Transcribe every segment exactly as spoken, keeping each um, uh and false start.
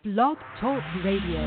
Blog Talk Radio.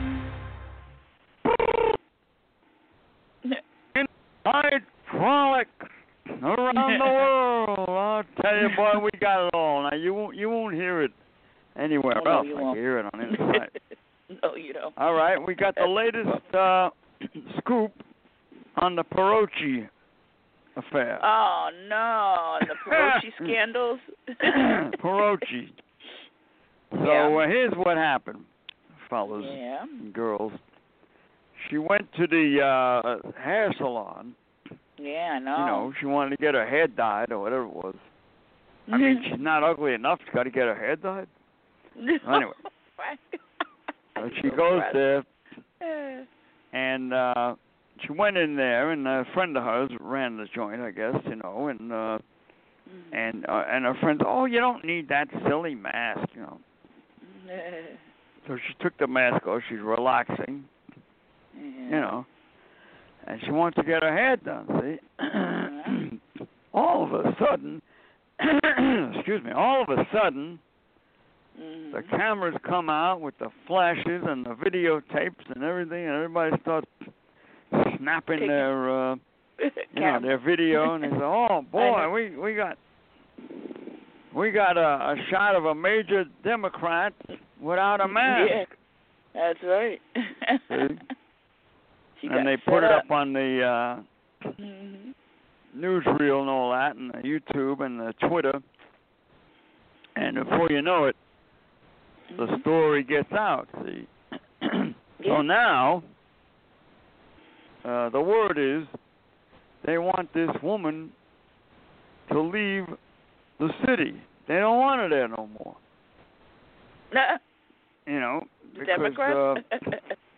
Night frolic around the world. I'll tell you, boy, we got it all. Now you won't, you won't hear it anywhere oh, else. No, you I won't. can hear it on Inside. No, you don't. All right, we got the latest uh, scoop on the Perochi affair. Oh no, the Perochi scandals. Perochi. So Yeah. uh, here's what happened, fellas Yeah. and girls. She went to the uh, hair salon. Yeah, I know. You know, she wanted to get her hair dyed or whatever it was. I mean, she's not ugly enough. She's got to get her hair dyed. Anyway, so she goes there, and uh, she went in there, and a friend of hers ran the joint, I guess, you know, and uh, and uh, and her friends, oh, you don't need that silly mask, you know. So she took the mask off. She's relaxing, you know, and she wants to get her hair done. See, all of a sudden, excuse me, all of a sudden. Mm-hmm. The cameras come out with the flashes and the videotapes and everything, and everybody starts snapping their, uh, you know, their video, and they say, "Oh boy, we we got we got a, a shot of a major Democrat without a mask." Yeah, that's right. And they put it up, up on the uh, mm-hmm. newsreel and all that, and the YouTube and the Twitter, and before you know it, the story gets out, see. So now, uh, the word is they want this woman to leave the city. They don't want her there no more. You know, because uh,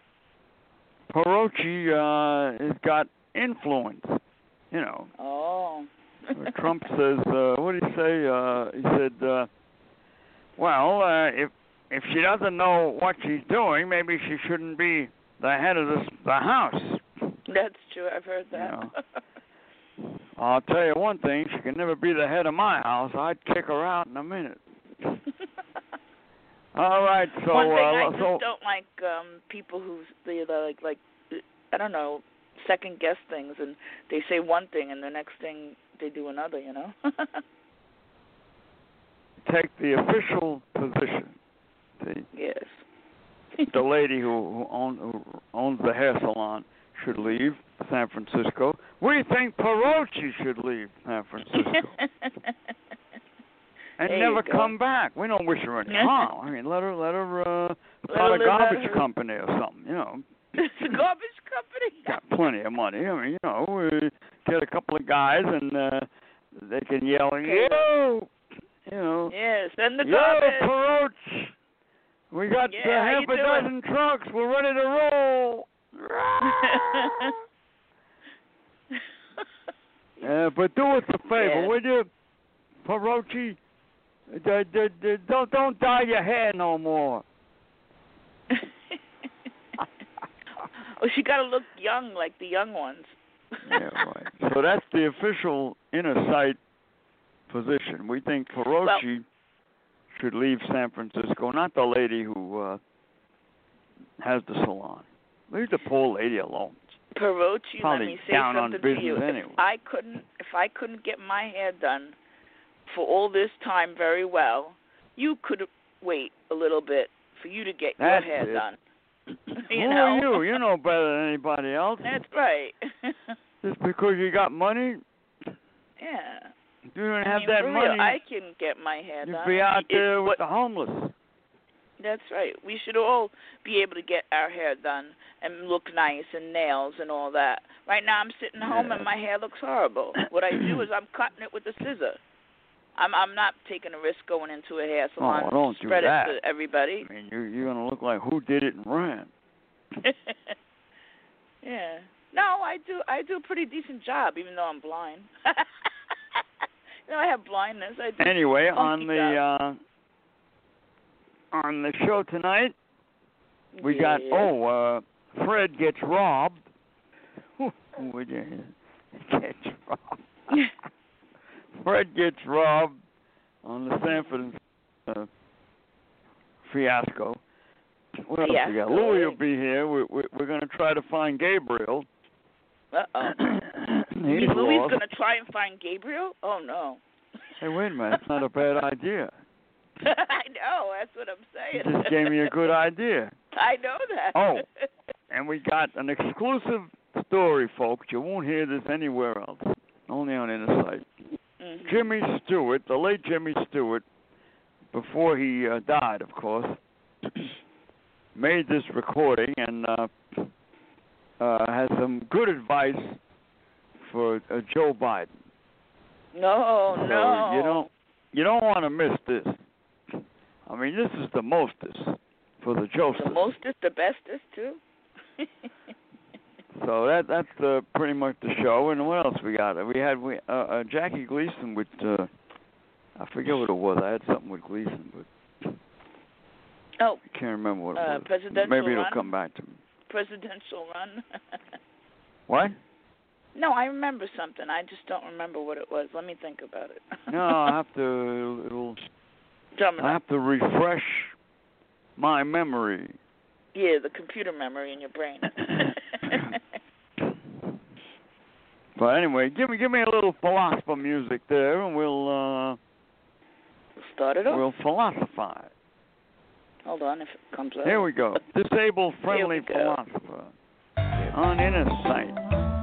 Perochi uh, has got influence, you know. Oh. Trump says, uh, what did he say? Uh, he said, uh, well, uh, if If she doesn't know what she's doing, maybe she shouldn't be the head of the, the house. That's true. I've heard that. You know. I'll tell you one thing. She can never be the head of my house. I'd kick her out in a minute. All right. So one thing uh, I just so, don't like um, people who they like like I don't know second guess things, and they say one thing and the next thing they do another. You know. Take the official position. See? Yes. The lady who, who, own, who owns the hair salon should leave San Francisco. We think Perochi should leave San Francisco. And there never come back. We don't wish her any harm. I mean, let her let her uh, start a garbage company or something, you know. It's a garbage company? Got plenty of money. I mean, you know, uh, get a couple of guys and uh, they can yell, yo, you know. Yeah, send the yo, garbage. Perochi. We got yeah, uh, half a dozen trucks. We're ready to roll. uh, but do us a favor, yeah. would you, Perochi? D- d- d- don't don't dye your hair no more. Oh, she got to look young, like the young ones. Yeah, right. So that's the official inner sight position. We think Perochi well, should leave San Francisco, not the lady who uh, has the salon. Leave the poor lady alone. Perochi, let me say down something on business to you. Anyway. If I couldn't, if I couldn't get my hair done for all this time very well, you could wait a little bit for you to get That's your hair it. done. you Who know? are you? You know better than anybody else. That's right. Just because you got money? Yeah. If you don't I have mean, that for money, real, I can get my hair you'd done. be out there it, with what, the homeless. That's right. We should all be able to get our hair done and look nice and nails and all that. Right now I'm sitting home yeah. and my hair looks horrible. What I do is I'm cutting it with a scissor. I'm I'm not taking a risk going into a hair salon oh, don't to spread do that. it to everybody. I mean, you're, you're going to look like who did it and ran. Yeah. No, I do I do a pretty decent job, even though I'm blind. You know, I have blindness. I do anyway, on the uh, on the show tonight, we yeah. got oh, uh, Fred gets robbed. Would you gets robbed? Fred gets robbed on the Sanford uh, fiasco. what else yeah, we got? go Louie ahead. will be here. We're, we're, we're going to try to find Gabriel. Uh-oh. He's You mean Louie's lost. going to try and find Gabriel? Oh, no. Hey, wait a minute. That's not a bad idea. I know. That's what I'm You saying. just gave me a good idea. I know that. Oh, and we got an exclusive story, folks. You won't hear this anywhere else. Only on Inner Sight. Mm-hmm. Jimmy Stewart, the late Jimmy Stewart, before he uh, died, of course, made this recording and uh, uh, has some good advice for uh, Joe Biden. No, so no. You don't, you don't want to miss this. I mean, this is the mostest for the Joseph. The mostest, the bestest, too? So that that's uh, pretty much the show. And what else we got? We had we uh, uh, Jackie Gleason with, uh, I forget what it was. I had something with Gleason, but oh, I can't remember what it uh, was. presidential Maybe it'll run? come back to me. Presidential run. What? No, I remember something. I just don't remember what it was. Let me think about it. No, I have to. It'll. Tell me I have to refresh my memory. Yeah, the computer memory in your brain. But anyway, give me give me a little philosopher music there, and we'll uh, start it off. We'll philosophize. Hold on, if it comes up. Here we go. Disabled friendly Here we go. philosopher on Inner Sight.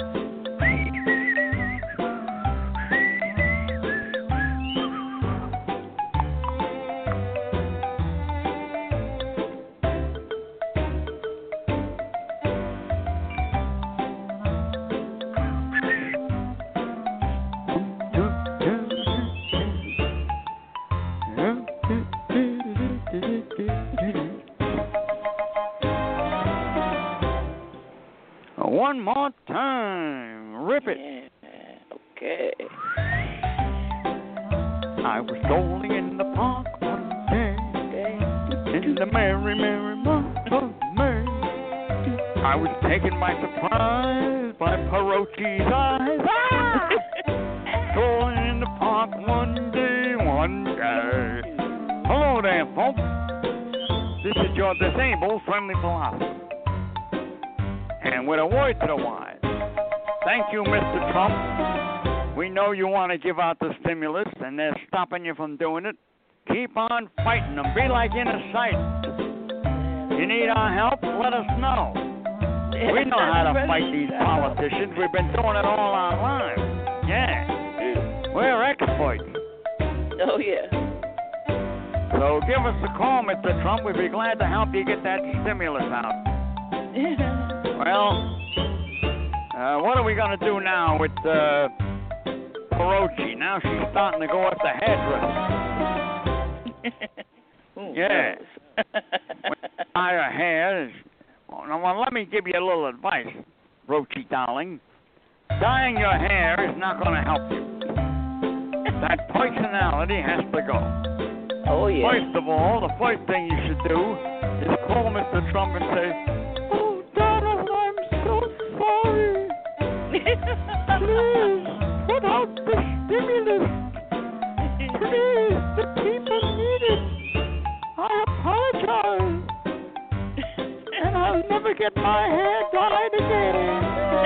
One more time. Rip it. Yeah, okay. I was strolling in the park one day, in the merry, merry month of May. I was taken by surprise by Perochi's eyes. Ah! Strolling in the park one day, one day. Hello there, folks. This is your disabled friendly philosopher. And with a word to the wise, thank you, Mister Trump. We know you want to give out the stimulus, and they're stopping you from doing it. Keep on fighting them. Be like Inner Sight. You need our help? Let us know. We know how to fight these politicians. We've been doing it all our lives. Yeah. We're experts. Oh, yeah. So give us a call, Mister Trump. We'd be glad to help you get that stimulus out. Well, uh, what are we going to do now with uh, Perochi? Now she's starting to go after hairdressers. Ooh, Yeah. Dye her hair. Now, well, let me give you a little advice, Perochi, darling. Dyeing your hair is not going to help you. That personality has to go. Oh, yeah. First of all, the first thing you should do is call Mister Trump and say, "Oh, Donald, I'm so sorry. Please, put out the stimulus. Please, the people need it. I apologize. And I'll never get my hair dyed again."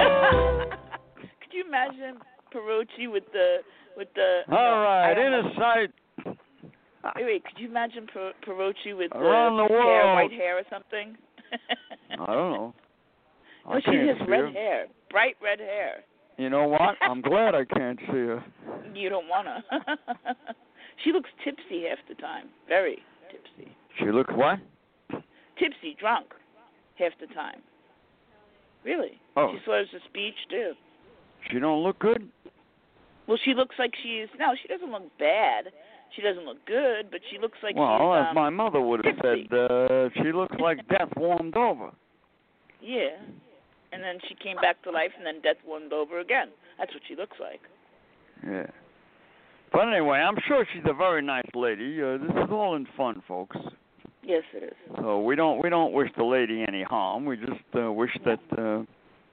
Could you imagine Perochi with the with the? All no, right, I don't Inner know. Sight. Wait, wait. Could you imagine per- Perochi with Around the the hair, world. white hair or something? I don't know. I No, she can't has see red her. hair, bright red hair. You know what? I'm glad I can't see her. You don't wanna. She looks tipsy half the time. Very tipsy. She looks what? Tipsy, drunk, half the time. Really? Oh. She slurs her speech too. She don't look good? Well, she looks like she's no. She doesn't look bad. She doesn't look good, but she looks like Well, she's. as Um, my mother would have tipsy. said, uh, she looks like death warmed over. Yeah. And then she came back to life, and then death warmed over again. That's what she looks like. Yeah. But anyway, I'm sure she's a very nice lady. Uh, this is all in fun, folks. Yes, it is. So we don't we don't wish the lady any harm. We just uh, wish that. Uh,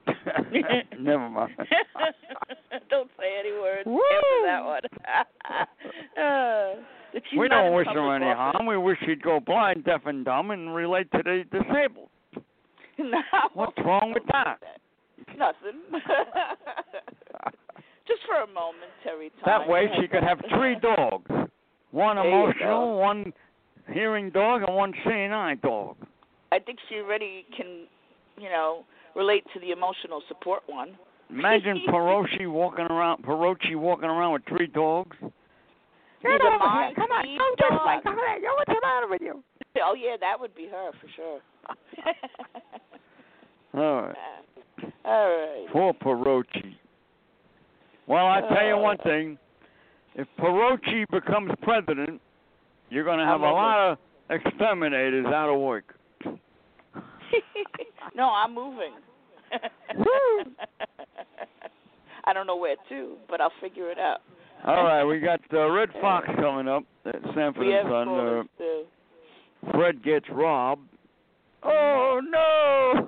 never mind. Don't say any words Woo! after that one. uh, That she's We not don't in wish her public any office. harm. We wish she'd go blind, deaf, and dumb and relate to the disabled. No. What's wrong with that? Nothing. Just for a momentary time. That way she could have three dogs. One There you emotional, go. one hearing dog, and one seeing eye dog. I think she already can, you know, relate to the emotional support one. Imagine Perochi walking around Perochi walking around with three dogs. Get Get over over here. here. Come on, Three go this way. dogs. Come on, yo, what's the matter with you? Oh, yeah, that would be her for sure. All right. All right. Poor Perochi. Well, I tell you one thing. If Perochi becomes president, you're going to have a lot of exterminators out of work. No, I'm moving. Woo! I don't know where to, but I'll figure it out. All right, we got uh, Red Fox coming up at Sanford We have and Son. callers, Uh, too. Fred gets robbed. Oh, no!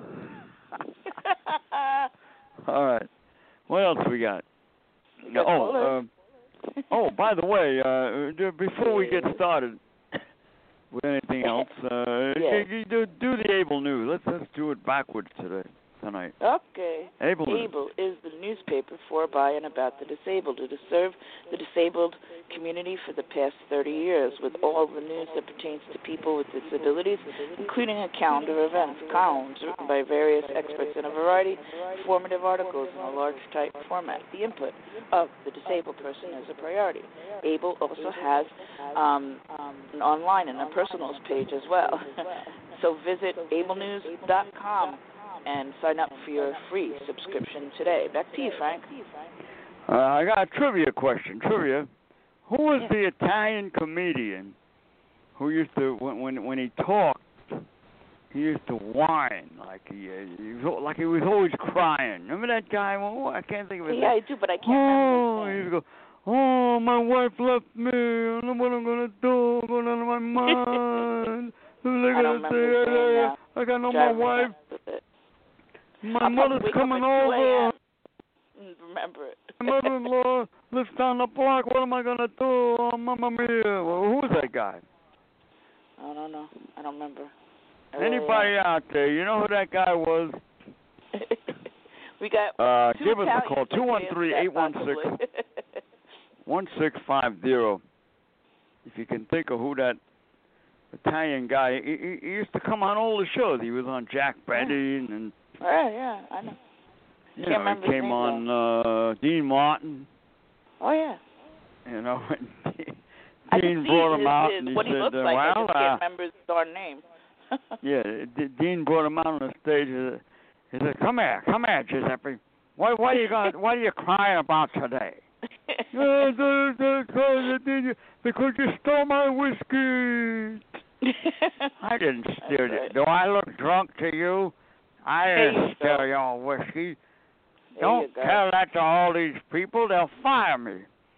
All right. What else we got? We got oh, callers. uh, oh, by the way, uh, before we get started with anything else, uh, Yeah. you do, do the Able News. Let's let's do it backwards today, tonight. Okay. Able News. Able is the newspaper for, by, and about the disabled. It has served the disabled community for the past thirty years with all the news that pertains to people with disabilities, including a calendar of events, columns written by various experts, and a variety of informative articles in a large type format. The input of the disabled person is a priority. Able also has um, an online and a personals page as well. So visit able news dot com and sign up for your free subscription today. Back to you, Frank. Uh, I got a trivia question. Trivia. Who was Yeah. the Italian comedian who used to, when when, when he talked, he used to whine like he, uh, he was, like he was always crying. Remember that guy? Oh, I can't think of his Yeah, name. I do, but I can't Oh, remember he his used name. to go, oh, my wife left me. I don't know what I'm gonna do. I'm going out of my mind. I don't remember his name now. I got no Drive more me wife. nuts with it. My I'll mother's probably wake coming up at two over. a.m. and remember it. My mother-in-law lives down the block. What am I gonna do? Oh, Mamma Mia! Well, who's that guy? I don't know. I don't remember. I really Anybody out there? You know who that guy was? don't. We got Uh, two give us a Italians call. that Two one can three answer eight one six that one six five zero. If you can think of who that Italian guy, he, he, he used to come on all the shows. He was on Jack Benny and, and possibly. Yeah, yeah, I know. you Can't know, remember he his came name, on uh, Dean Martin. Oh yeah. You know, and I Dean can see brought him his, out his, and he what he said, looks uh, like. I "Well, just uh, can't remember his darn name. yeah, D- Dean brought him out on the stage. uh, He said, "Come here, come here, Giuseppe. What, what are you going? What are you crying about today?" "Uh, the- the- the- the- because you stole my whiskey. I didn't steal That's it. right. Do I look drunk to you? I There didn't you steal go. your whiskey. There Don't you go. tell that to all these people. They'll fire me."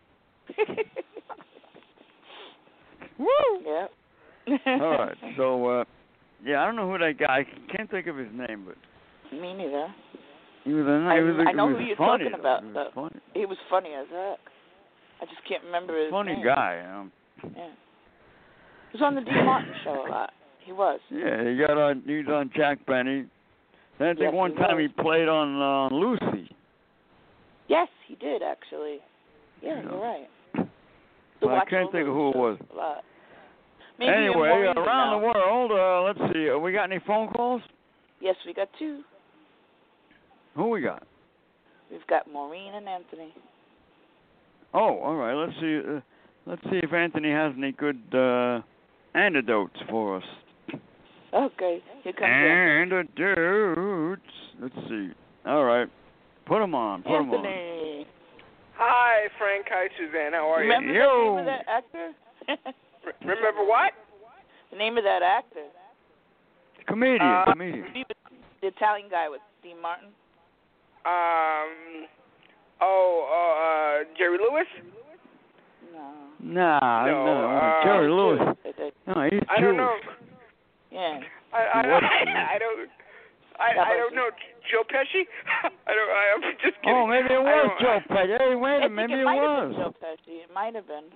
Woo! Yeah. All right. So, uh, yeah, I don't know who that guy. I can't think of his name, but Me neither. he was a. I, He was a, I know he who was you're funny, talking though. about. He was Though. funny. He was funny as heck. I just can't remember his Funny name. guy. Um, Yeah. He was on the Dean Martin show a lot. He was. yeah, he got on. He was on Jack Benny. Then I think Yes, one he time was. he played on uh, Lucy. Yes, he did actually. Yeah, Yeah. you're right. But I watch can't all think of those who it was. shows a lot. Maybe Anyway, more even around now. the world, uh, let's see. Uh, we got any phone calls? Yes, we got two. Who we got? We've got Maureen and Anthony. Oh, all right. Let's see. Uh, let's see if Anthony has any good uh, antidotes for us. Okay, here comes Anthony. Antidotes. Let's see. All right. Put them on. Put them on. Anthony. Hi, Frank. Hi, Suzanne. How are Remember you? the Yo. name of that actor? R- remember what? The name of that actor. Comedian. Uh, comedian. He was the Italian guy with Dean Martin. Um. Oh, uh, uh, Jerry Lewis? No. Nah, No, no. uh, Jerry Lewis. Okay. No, he's I don't Jewish. know. Yeah. I I, He was I, I don't. I, Yeah, I but- don't know. Joe Pesci? I don't. I, I'm just kidding. Oh, maybe it I was don't- Joe Pesci. Hey, wait I a think minute. it Maybe it might have was. been Joe Pesci. It might have been.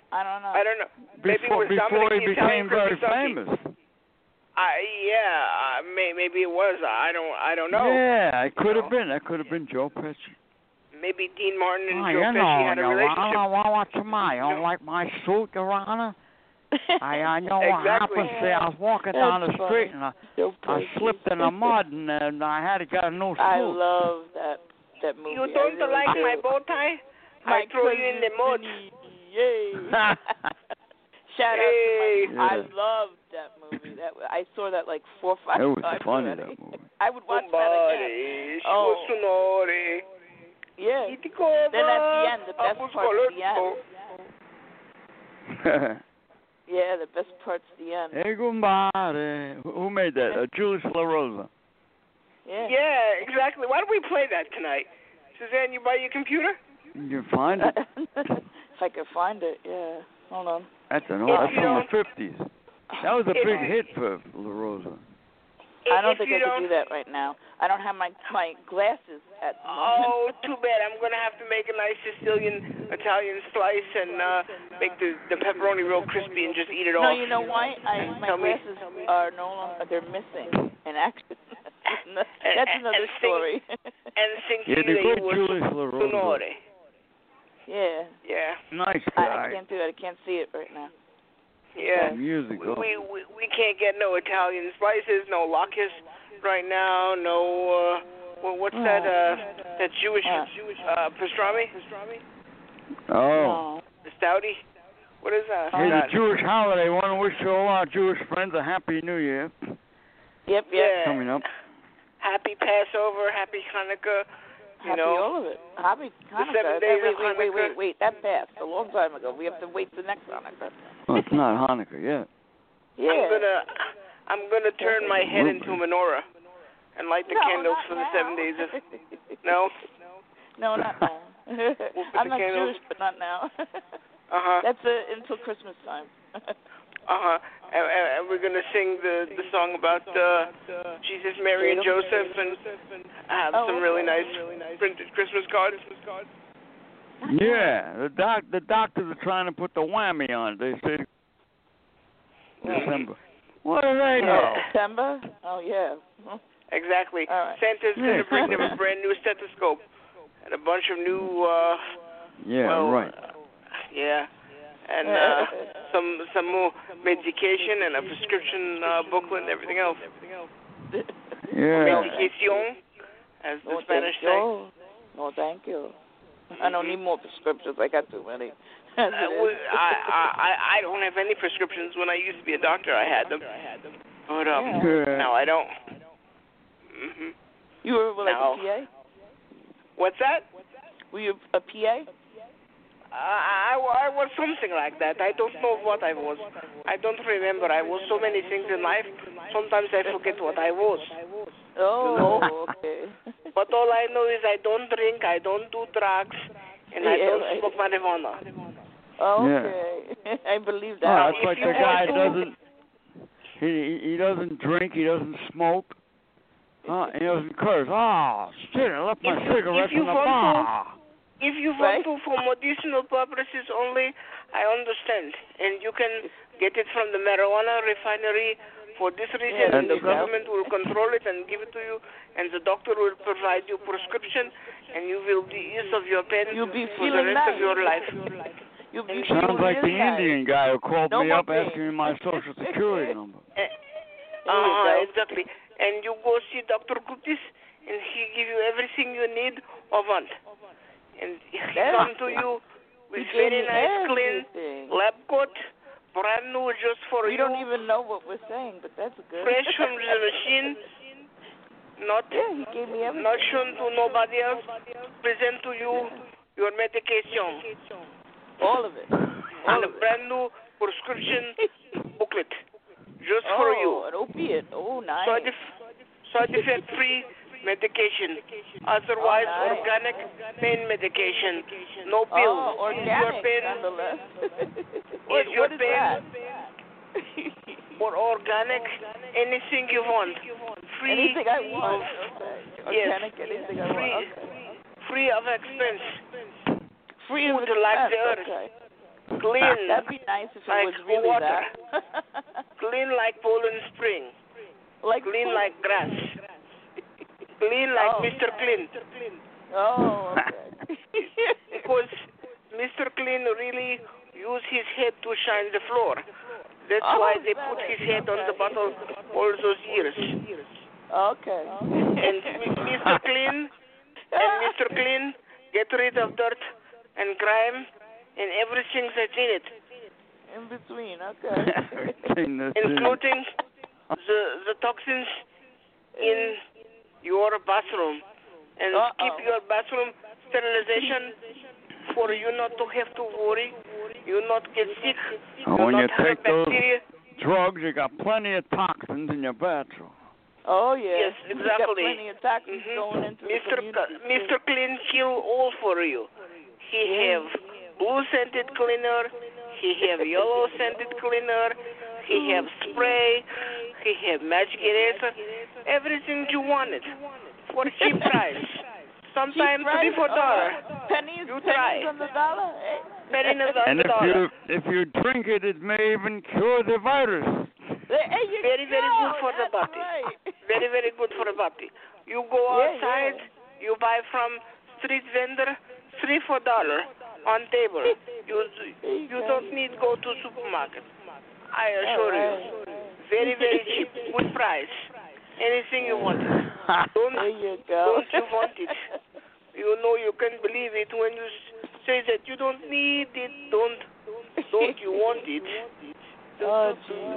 I don't know. I don't know. Maybe Before, it was before Dominic he the Italian became very Crispy famous. I yeah, uh, may, maybe it was. I don't. I don't know. Yeah, it could You have know? been. That could have been Joe Pesci. Maybe Dean Martin and Oh, Joe you Pesci know, had a Your relationship. Honor, what's the matter? You don't No. like my suit, Your Honor? I, I know what Exactly. happened. See, I was walking That's down the funny. street and I, Joe I Pesci. slipped in the mud and, and I had to get a new suit. I love that that movie. You I don't really like do. my bow tie? My I throw you in the mud. cousin Vinny. Yay! Shout Hey. out to my. I Yeah. loved that movie. That I saw that like four or five It was times funny, already. that movie. I would watch that again. Somebody, Oh. sonore. Yeah. Then Then at the end, the best part is the end. Yeah, the best part's the end. Hey, goodbye. Who made that? Uh, Julius LaRosa. Yeah. Yeah, exactly. Why don't we play that tonight? Suzanne, you buy your computer? You can find it. If I can find it, yeah. Hold on. That's an If old, that's you from the don't- fifties. That was a If big you- hit for LaRosa. I don't If think you I can don't- do that right now. I don't have my my glasses at the moment. Oh, too bad. I'm going to have to make a nice Sicilian Italian slice and uh, make the, the pepperoni real crispy and just eat it No, off. you know why? I my Tell me. glasses are no longer. They're missing in action. That's And- another and sing- story. And sing to Yeah, you the that you good were Julius LaRosa. sonore. yeah. Yeah, Nice I, I guy. can't do it. I can't see it right now. yeah. Music. We, we we we can't get no Italian slices, no lacus right now, no uh well, what's that uh that Jewish Uh. Jewish uh pastrami? Oh. No. The stouty? What is that? Hey, the That- Jewish holiday. Want to wish all our Jewish friends a happy New Year. Yep. Yep. Yeah. Coming up. Happy Passover, happy Hanukkah, you Happy know. all of it. Happy Hanukkah. seven Wait, days wait, of wait, wait, wait, Hanukkah. wait. That passed a long time ago. We have to wait till next Hanukkah. Well, it's not Hanukkah yet. Yeah. I'm gonna I'm gonna turn my head into a menorah and light the no, candles not for the now. seven days of no? No, not now. put I'm the not candles- Jewish, but not now. Uh-huh. That's uh, until Christmas time. Uh-huh. And, and, and we're going to sing the, the song about uh, Jesus, Mary, and Joseph and have Oh, some okay. really nice printed Christmas cards. Yeah, the doc, the doctors are trying to put the whammy on it. They say December. What do they know? September? Oh, yeah. Exactly. All right. Santa's going Yeah. to bring them a brand new stethoscope and a bunch of new, uh, Yeah, well, right. uh, yeah, and uh, some some more medication and a prescription uh, booklet and everything else. Yeah. Medication, as the No, Spanish thank say. you. No, thank you. I don't need more prescriptions. I got too many. As Uh, it is. well, I, I I I don't have any prescriptions. When I used to be a doctor, I had them. But um, Yeah. now I don't. Mhm. You were like No. a P A? What's that? Were you a P A? Uh, I, I was something like that. I don't know what I was. I don't remember. I was so many things in life. Sometimes I forget what I was. Oh, okay. But all I know is I don't drink, I don't do drugs, and I Yeah, don't right. smoke marijuana. Okay. I believe that. Oh, that's if like you the guy want to- doesn't. He he he doesn't drink. He doesn't smoke. Uh, he doesn't curse. Oh shit! I left my If you- cigarettes if you in the want to- bar. If you Right. want to for medicinal purposes only, I understand. And you can get it from the marijuana refinery for this reason, Yeah, and the there you go. government will control it and give it to you, and the doctor will provide you prescription, and you will be ease of your pain You'll be for the feeling rest nice. of your life. You'll be Sounds feeling like the really nice. Indian guy who called No me more up pain. asking me my social security number. Uh, There you uh, go. exactly. And you go see Doctor Gutis, and he give you everything you need or want. And he That's come to good. you He with gave very me nice, clean everything. lab coat, brand new just for We you, don't even know what we're saying, but that's good. fresh from the machine, not Yeah, he gave me everything. not shown to nobody else. Present to you your medication All of it. All and a of it. brand new prescription booklet just oh, for you. an opiate. Oh, nice. Side, eff- side effect free medication. Otherwise, Oh, nice. organic pain medication. No pills. Oh, Is your organic, pain nonetheless. what, is your what is pain that? or organic? Anything you want. Free Anything I want. of Okay. yes. Organic, anything I free, want. Okay. free of expense. Free of Food like expense, the earth. Okay. Clean. That'd be nice if it like was really water. that. Clean like Poland Spring. Like Clean poop. like grass. Clean like Oh. Mister Clean. Oh, okay. Because Mister Clean really used his head to shine the floor. That's Oh, why they that put is- his head okay. on the bottle all those years. Okay. And Mister Clean and Mister Clean get rid of dirt and grime and everything that's in it, In between, okay. including the the toxins in your bathroom, and Uh-oh. keep your bathroom sterilization for you not to have to worry, you not get sick, Oh, you when not you have take those bacteria. drugs, you got plenty of toxins in your bathroom. Oh, yeah. Yes, You got exactly. plenty of toxins Mhm. going into Mister the community. C- Mister Clean kill all for you. He Yeah. have blue scented cleaner. He have yellow scented cleaner. He have spray. He have magic eraser. Everything you wanted for cheap price. Sometimes Cheap three price? for dollar. Oh, pennies, You pennies try. on the dollar? Eh? Pennies on And the if dollar. you if you drink it, it may even cure the virus. There you Very, very go. good for the That's body. right. Very, very good for the body. You go Yeah, outside, yeah. you buy from street vendor, three for dollar on table. You you don't need go to supermarket. I assure you, very, very cheap, good price. Anything you want. Don't There you go. don't you want it? You know you can believe it when you s- say that you don't need it. Don't don't you want it? Oh,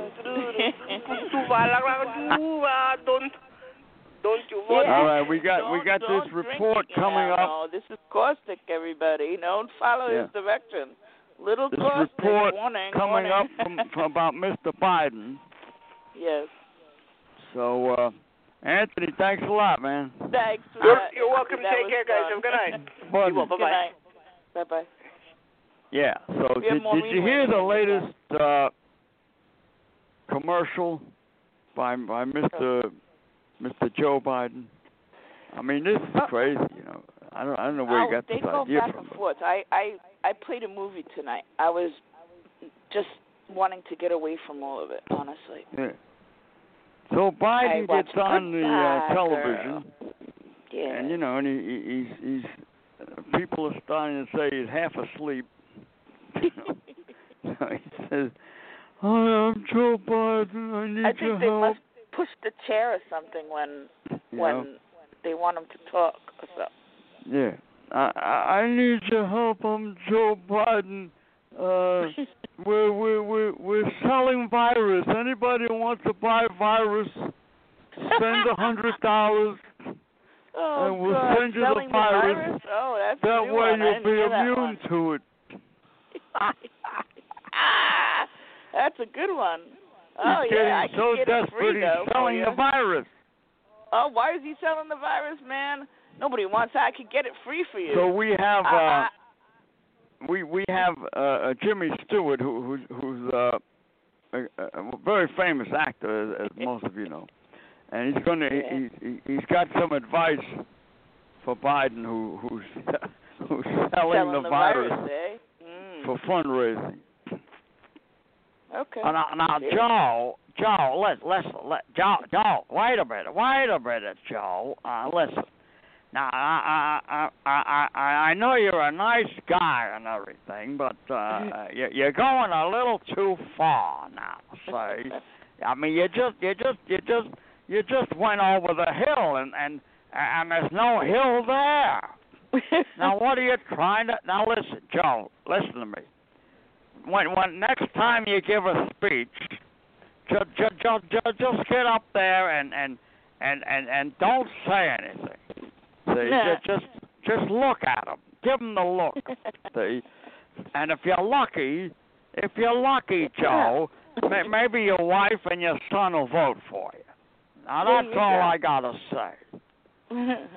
Don't don't you want Yeah. All it? right, we got we Don't- got don't this drink report it coming now, up. No, this is caustic, everybody. Don't follow Yeah. his directions. Little This caustic. report warning, coming warning. up from, from about Mister Biden. Yes. So, uh, Anthony, thanks a lot, man. Thanks for You're, that. you're welcome. That Take was care, guys. fun. Have a good night. Fun. Bye Good bye. night. Bye-bye. Yeah. So, We have did, Maureen did you hear the waiting. latest uh, commercial by by Mister Mister Joe Biden? I mean, this is Oh. crazy. You know, I don't I don't know where oh, you got they this go idea back from. and but- forth. I, I, I played a movie tonight. I was just wanting to get away from all of it, honestly. Yeah. So Biden watched gets on the uh, Goodbye, television, Yeah. and you know, and he, he, he's he's uh, people are starting to say he's half asleep. You know? So he says, "Hi, I'm Joe Biden. I need I your think they help." must push the chair or something when You when know? they want him to talk or something. Yeah. I, I I need your help. I'm Joe Biden. Uh, we're we're we're we're selling virus. Anybody who wants to buy virus, spend a hundred dollars. Oh, and we'll God. send you the Selling virus. virus? Oh, that's a That new way one. I you'll didn't be hear that immune one. to it. That's a good one. He's Oh, getting yeah, I so can get it desperate free, though, he's for selling you. the virus. Oh, why is he selling the virus, man? Nobody wants that. I could get it free for you. So we have Uh, uh, uh, we we have uh, Jimmy Stewart, who, who's who's uh, a, a very famous actor, as, as most of you know, and he's going to Yeah. he, he he's got some advice for Biden, who who's who's selling, selling the, the virus, eh? Mm. for fundraising. Okay. Uh, now, now Yeah. Joe, Joe, let listen, let Joe, Joe, wait a minute, wait a minute, Joe, uh, listen. Now, I, I, I, I, I know you're a nice guy and everything, but uh, you, you're going a little too far now. Say, I mean, you just, you just, you just, you just went over the hill, and and and there's no hill there. Now, what are you trying to? Now, listen, Joe, listen to me. When, when next time you give a speech, just, just, just, just get up there and and and and and don't say anything. See, Nah. just, just just look at them. Give them the look. See, and if you're lucky, if you're lucky, Joe, may, maybe your wife and your son will vote for you. Now There that's you all go. I gotta say.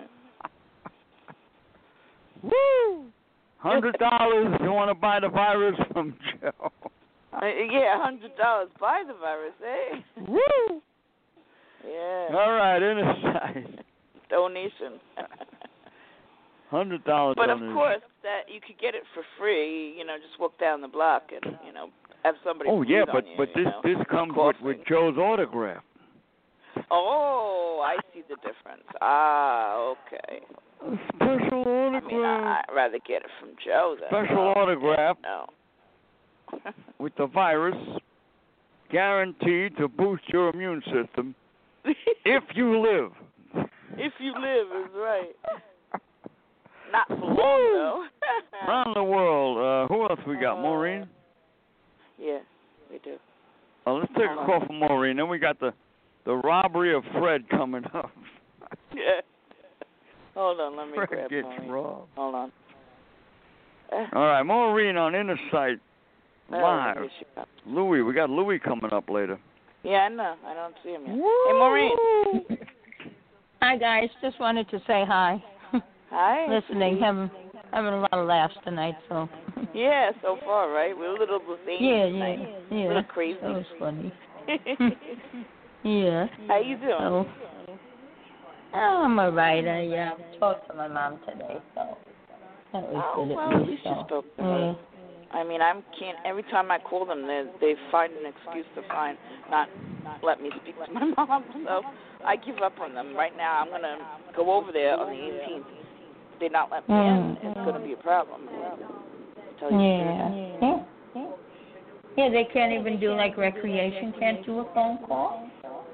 Woo! Hundred dollars if you want to buy the virus from Joe. Uh, yeah, a hundred dollars. Buy the virus, eh? Woo! Yeah. All right, in a sight. Donation. Hundred dollars. But of donation. course, that you could get it for free. You know, just walk down the block and you know have somebody. Oh yeah, but you, but you this know, this comes with, with Joe's autograph. Oh, I see the difference. Ah, okay. A special autograph. I mean, I, I'd rather get it from Joe then. Special oh, autograph. No. With the virus, guaranteed to boost your immune system if you live. If you live is right. Not for long though. Around the world, uh, who else we got? Uh, Maureen? Yeah, we do. Oh, let's take a call from Maureen. Then we got the the robbery of Fred coming up. Yeah. Hold on, let me Fred grab gets Maureen. robbed. Hold on. All right, Maureen on Inner Sight live. Oh, Louis, we got Louis coming up later. Yeah, I know. I don't see him yet. Woo! Hey, Maureen. Hi, guys. Just wanted to say hi. Hi. Listening, having having a lot of laughs tonight. So. Yeah, so far, right? We're a little zany Yeah, tonight. yeah, yeah. A little crazy. That was funny. Yeah. How you doing? So, oh, I'm alright. I uh, talked to my mom today, so that was Oh, good well, at at least. least so. you spoke to her. Yeah. I mean, I can't. Every time I call them, they they find an excuse to find not let me speak to my mom. So I give up on them right now. I'm gonna go over there on the eighteenth. If they not let me Mm. in, it's gonna be a problem. Tell you Yeah. yeah. Yeah. Yeah, they can't even do like recreation. Can't do a phone call.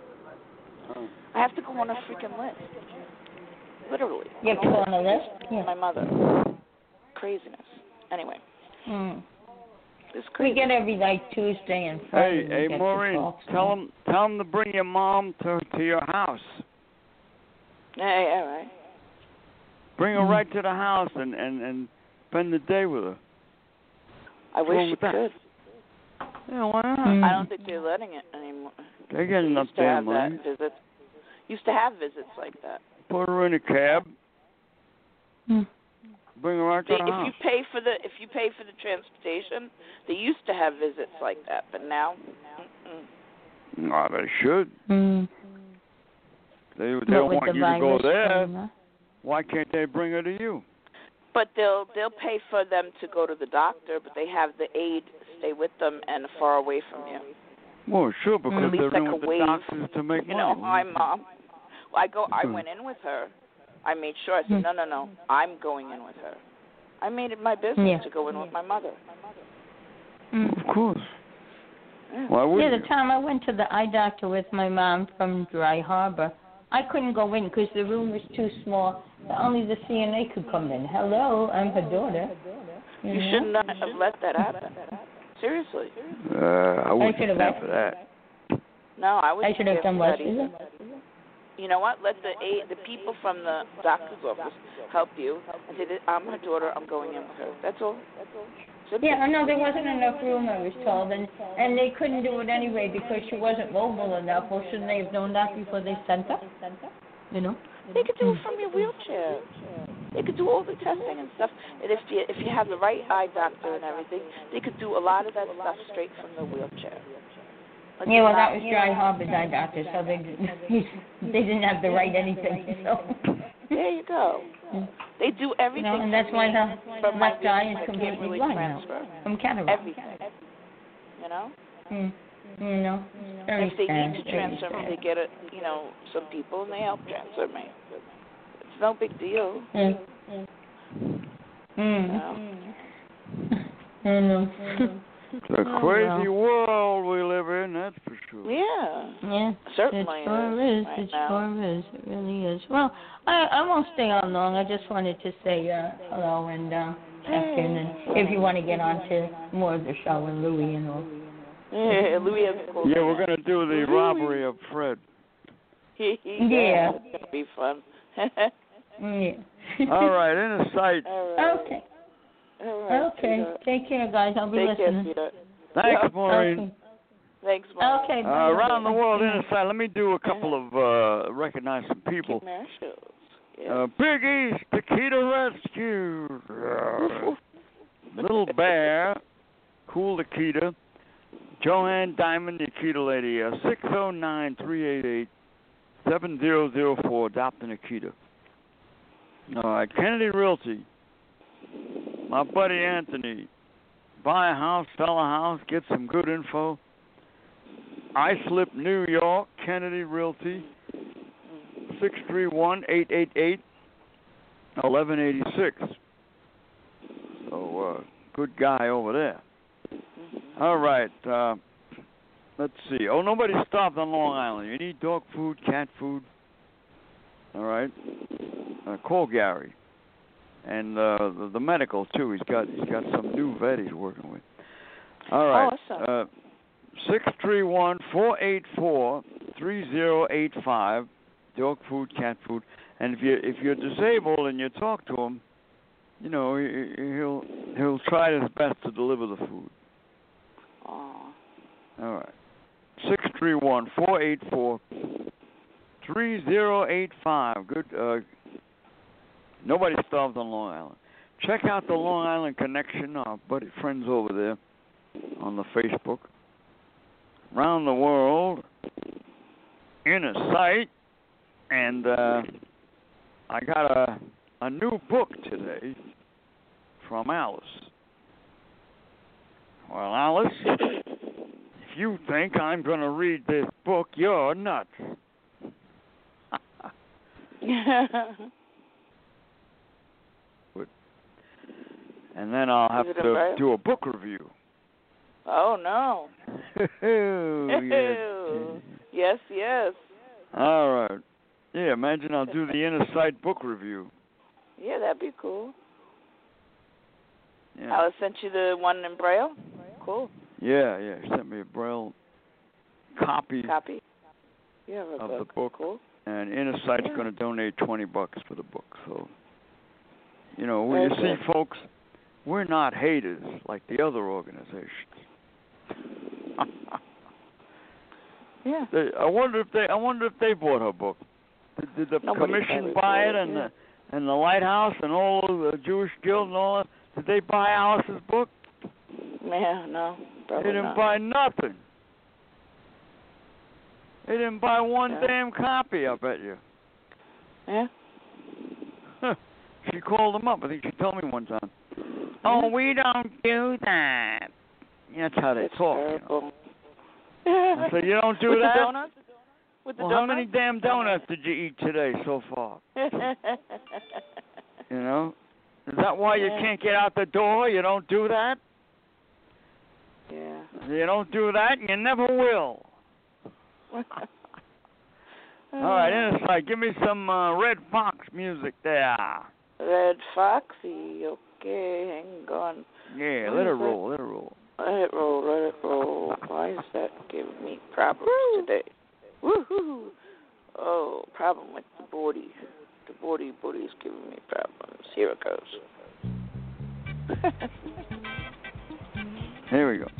I have to go on a freaking list. Literally. You have to go on the list. Yeah. My mother. Craziness. Anyway. Mm. This We crazy. get every like Tuesday and Friday. Hey, we hey, get to Maureen, talk, so. tell them tell them to bring your mom to to your house. Hey, all right. Bring her Mm. right to the house and and and spend the day with her. I What's wish wrong you with that? could. Yeah, why not? Mm. I don't think they're letting it anymore. They're getting They up used to there, have money. that visits. Used to have visits like that. Put her in a cab. Mm. Bring her right to They, the if house. you pay for the if you pay for the transportation, they used to have visits like that, but now, mm-mm. No, they should. Mm. They they What don't with want the you to go virus there. going on? Why can't they bring her to you? But they'll they'll pay for them to go to the doctor, but they have the aide stay with them and far away from you. Well, sure, because Mm. At least they're like in a with the wave, doctors to make You know, money. hi mom. Well, I go. I Hmm. went in with her. I made sure. I said, no, no, no. I'm going in with her. I made it my business Yeah. to go in with my mother. Mm. Of course. Yeah. Why would Yeah, you? the time I went to the eye doctor with my mom from Dry Harbor, I couldn't go in because the room was too small. Only the C N A could come in. Hello, I'm her daughter. You, You know? should not have let that happen. Seriously. Uh, I wouldn't should've stand asked. for that. No, I would. I should have done what? Is it? You know what? Let the aid, the people from the doctor's office help you and say, that I'm her daughter. I'm going in with her. That's all. Simple. Yeah, no, there wasn't enough room, I was told, and and they couldn't do it anyway because she wasn't mobile enough. Well, shouldn't they have known that before they sent her? You know. They could do it from your wheelchair. They could do all the testing and stuff. And if you if you have the right eye doctor and everything, they could do a lot of that stuff straight from the wheelchair. Like Yeah, well, not, that was Dry Harbor's eye doctor, so they they didn't have the right anything. So. There you go. They do You everything. know, and that's why her from my left eye wheelchair. is I can't completely really blind now transfer from cataract. everything. You know. Mm. You know, it's very If they sad, need to very transfer me, sad. they get it. You know, some people and they help transfer me. It's no big deal. Mm. Mm. You know? I know. It's a Oh, crazy well. world we live in, that's for sure. Yeah. Yeah, Certainly it sure is is. right It now. sure is. It really is. Well, I I won't stay on long. I just wanted to say uh, hello and uh, check in, and if you want to get on to more of the show and Louie and all. Yeah, Louis has a cool Yeah, we're going to do the robbery of Fred. yeah. Yeah. It's going to be fun. Yeah. All right, in a sight. All right. Okay. All right. Okay. sweetheart. Take care, guys. I'll be Take care, listening. sweetheart. Thanks, Yeah. Maureen. Okay. Thanks, Mom. Okay. Uh, bye. around the world, in a sight. Let me do a couple of uh, recognize some people. Commercials. Yeah. Uh, Big East Takita Rescue. Little Bear, Cool Takita, Joanne Diamond, the Akita lady, uh, six oh nine, three eight eight, seven zero zero four, Adopt an Akita. All right, Kennedy Realty, my buddy Anthony. Buy a house, sell a house, get some good info. Islip, New York, Kennedy Realty, six three one, eight eight eight, one one eight six. So, uh, good guy over there. All right. Uh, let's see. Oh, nobody stopped on Long Island. You need dog food, cat food. All right. Uh, call Gary. And uh, the, the medical too. He's got he's got some new vet he's working with. All right. Awesome. Uh, six three one, four eight four, three zero eight five. Dog food, cat food. And if you if you're disabled and you talk to him, you know he, he'll he'll try his best to deliver the food. Oh. All right. Six three one, four eight four, three zero eight five. Good. Uh, Nobody starved on Long Island. Check out the Long Island Connection, our buddy friends over there on the Facebook. Around the world, inner sight, and uh, I got a a new book today from Alice. Well, Alice, if you think I'm going to read this book, you're nuts. And then I'll have to do a book review. Oh, no. yes. yes, yes. All right. Yeah, imagine I'll do the Inner Sight book review. Yeah, that'd be cool. Yeah. I sent you the one in Braille. Cool. Yeah, yeah. He sent me a Braille copy, copy. You have a of book. the book. Cool. And Inner Sight's yeah. going to donate twenty bucks for the book. So, you know, Very you good. see, folks, we're not haters like the other organizations. yeah. They, I wonder if they. I wonder if they bought her book. Did, did the Nobody commission buy it, and yeah. the and the Lighthouse and all the Jewish Guild and all that? Did they buy Alice's book? Yeah, no, probably They didn't not. buy nothing. They didn't buy one Yeah. damn copy. I bet you. Yeah. Huh. She called them up. I think she told me one time. Oh, we don't do that. That's how they It's talk. terrible. You know? I said, you don't do With that? the donuts? With the well, donuts? how many damn donuts did you eat today so far? You know? Is that why you Yeah. can't get out the door? You don't do that? yeah. You don't do that, and you never will. All right, Insight, give me some uh, Red Fox music there. Red Foxy, okay, hang on. Yeah, What let is it that? roll, let it roll. Let it roll, let it roll. Why is that giving me problems today? Woohoo! Oh, problem with the booty. The booty, booty's giving me problems. Here it goes. Here we go.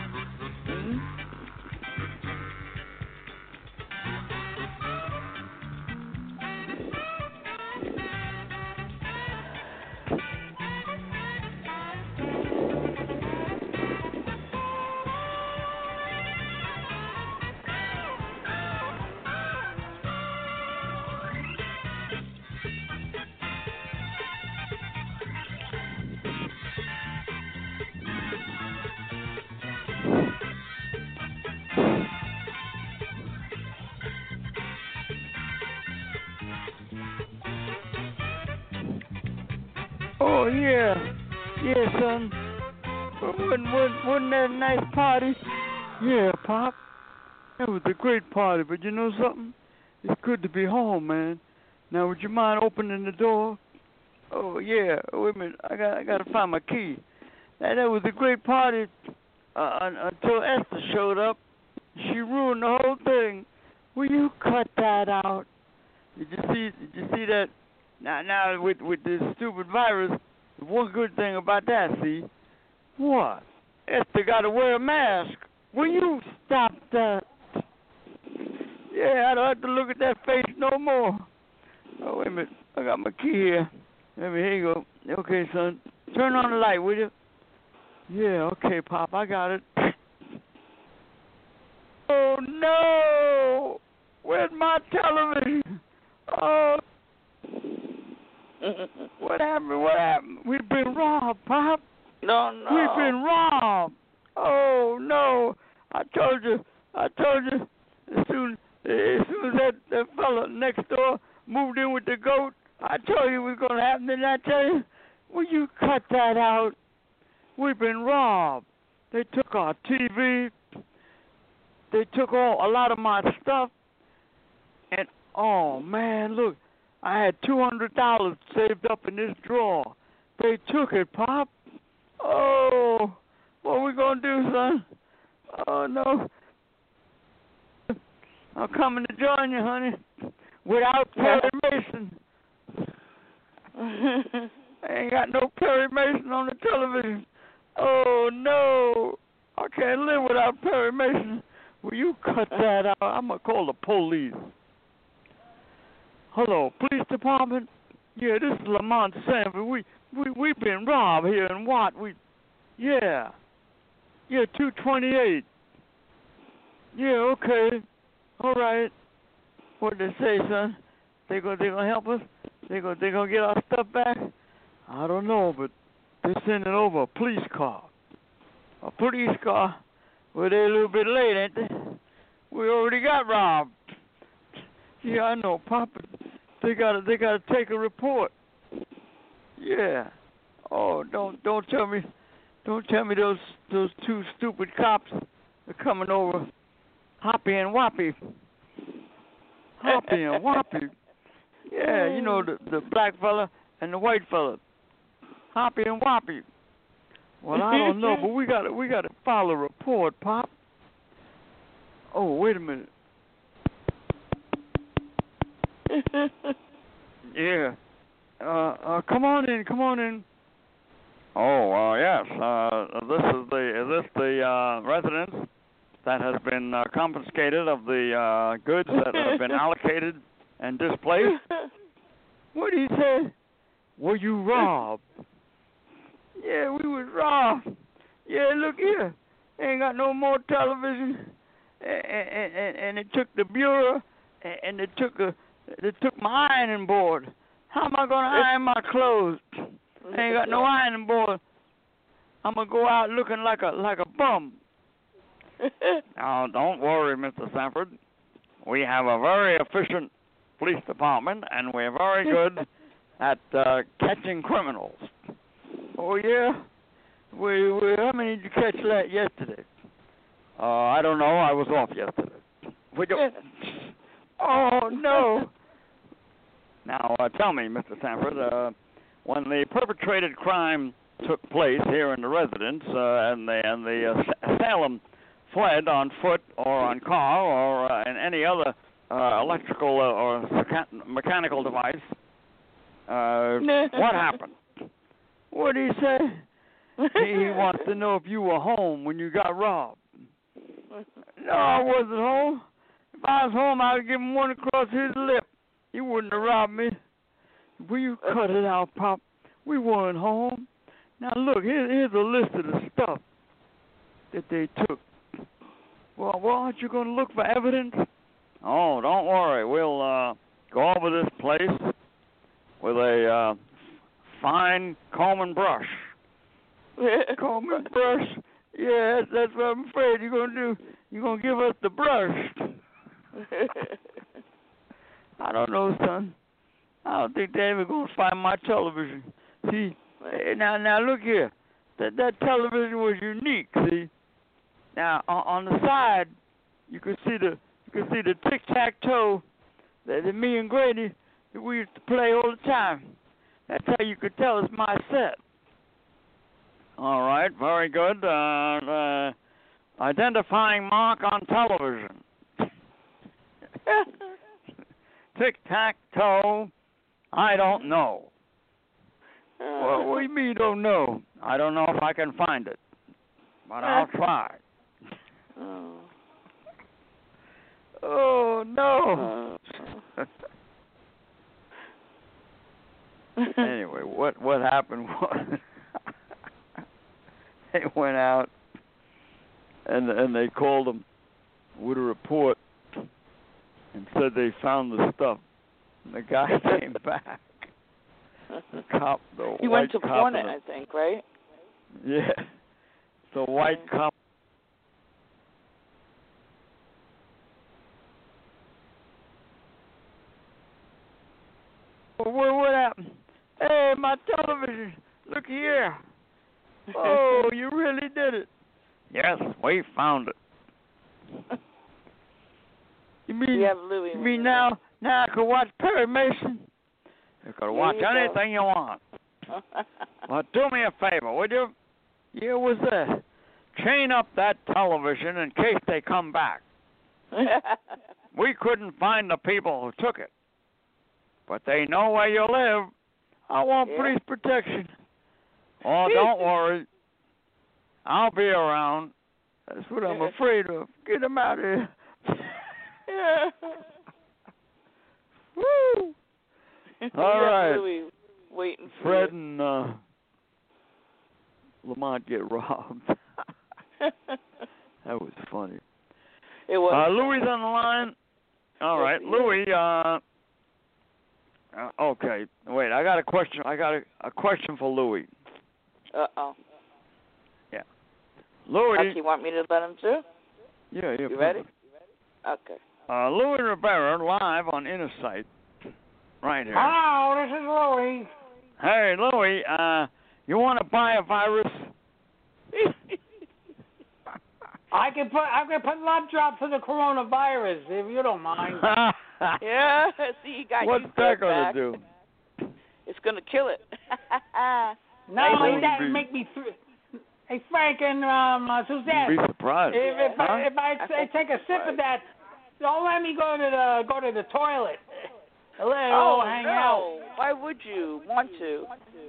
Oh, yeah. Yeah, son. Wasn't, wasn't, wasn't that a nice party? Yeah, Pop. That was a great party, but you know something? It's good to be home, man. Now, would you mind opening the door? Oh, yeah. Wait a minute. I got I got to find my key. That, that was a great party uh, until Esther showed up. She ruined the whole thing. Will you cut that out? Did you see? Did you see that? Now, now with with this stupid virus, one good thing about that, see? What? Esther got to wear a mask. Will you stop that? Yeah, I don't have to look at that face no more. Oh, wait a minute. I got my key here. Let me, here you go. Okay, son. Turn on the light, will you? Yeah, okay, Pop. I got it. Oh, no. Where's my television? Oh. What happened? What happened? We've been robbed, Pop. No, no. We've been robbed. Oh no! I told you. I told you. As soon as soon as that, that fella next door moved in with the goat, I told you it was gonna happen. Didn't I tell you? Will you cut that out? We've been robbed. They took our T V. They took all a lot of my stuff. And oh man, look, I had two hundred dollars saved up in this drawer. They took it, Pop. Oh, what are we gonna do, son? Oh no. I'm coming to join you, honey. Without Perry Mason. I ain't got no Perry Mason on the television. Oh no. I can't live without Perry Mason. Will you cut that out? I'm gonna call the police. Hello, police department. Yeah, this is Lamont Sanford. We we we've been robbed here in Watt. We, yeah, yeah, two twenty-eight. Yeah, okay, all right. What did they say, son? They gonna they gonna help us? They gonna they gonna get our stuff back? I don't know, but they're sending over a police car. A police car. Well, they're a little bit late, ain't they? We already got robbed. Yeah, I know, Papa. They gotta, they gotta take a report. Yeah. Oh, don't, don't tell me, don't tell me those, those two stupid cops are coming over. Hoppy and Whoppy. Hoppy and Whoppy. Yeah, you know the, the black fella and the white fella. Hoppy and Whoppy. Well, I don't know, but we gotta, we gotta file a report, Pop. Oh, wait a minute. Yeah. Uh, uh, come on in, come on in. Oh, uh, yes. Uh, this is the, is this the uh, residence that has been uh, confiscated of the uh, goods that have been allocated and displaced? What did he say? Were you robbed? Yeah, we was robbed. Yeah, look here. They ain't got no more television. And, and, and, and they took the bureau, and, and they took a, they took my ironing board. How am I gonna iron my clothes? I ain't got no ironing board. I'm gonna go out looking like a like a bum. Now, don't worry, Mister Sanford. We have a very efficient police department, and we're very good at uh, catching criminals. Oh yeah, we, we how many did you catch that yesterday? Uh, I don't know. I was off yesterday. We do- oh no. Now, uh, tell me, Mister Sanford, uh, when the perpetrated crime took place here in the residence, uh, and the and the uh, Salem fled on foot or on car or uh, in any other uh, electrical uh, or mechanical device, uh, what happened? What did he say? He wants to know if you were home when you got robbed. No, I wasn't home. If I was home, I would give him one across his lip. He wouldn't have robbed me. Will you cut it out, Pop? We weren't home. Now, look, here, here's a list of the stuff that they took. Well, well, aren't you going to look for evidence? Oh, don't worry. We'll uh, go over this place with a uh, fine comb and brush. Comb and brush? Yeah, that's, that's what I'm afraid you're going to do. You're going to give us the brush. I don't know, son. I don't think they're ever going to find my television. See, now, now look here. That that television was unique. See, now on, on the side, you can see the you can see the tic tac toe that, that me and Grady that we used to play all the time. That's how you could tell it's my set. All right, very good. Uh, uh, identifying mark on television. Tic-tac-toe, I don't know. Well, what do you mean you don't know? I don't know if I can find it, but I'll try. Oh, oh no. Anyway, what what happened was they went out and and they called them with a report and said they found the stuff. And the guy came back. The cop, the he white went to cop Portland, the, I think, right? Yeah, the white Mm. cop. What, what happened? Hey, my television. Look here. Oh, you really did it. Yes, we found it. You mean, We have Louis. you mean now, now I can watch Perry Mason? You can There watch you anything you want. But do me a favor, would you? You was there. Chain up that television in case they come back. We couldn't find the people who took it. But they know where you live. I want Yeah. police protection. Oh, don't worry. I'll be around. That's what I'm afraid of. Get them out of here. Yeah. Woo! All right. Louis waiting for Fred you. and uh, Lamont get robbed. That was funny. It was. Uh, Louis on the line. All right, Yes, Louis. Uh, uh, okay, wait. I got a question. I got a, a question for Louis. Uh oh. Yeah, Louis. Okay, you want me to let him through? Yeah, yeah. You ready? perfect. Okay. Uh, Louis Rivera live on Inner Sight, right here. Hello, this is Louis. Hey, Louis. Uh, you want to buy a virus? I can put I can put love drops for the coronavirus if you don't mind. Yeah. See, you got What's you that going gonna back. do? It's gonna kill it. Not only wouldn't that, be- it make me. Th- hey Frank and um, uh, You'd Suzanne, be surprised. if if Huh? I, if I t- take a sip of that, don't let me go to the go to the toilet. Let it Oh all hang no! out. Why would you want to?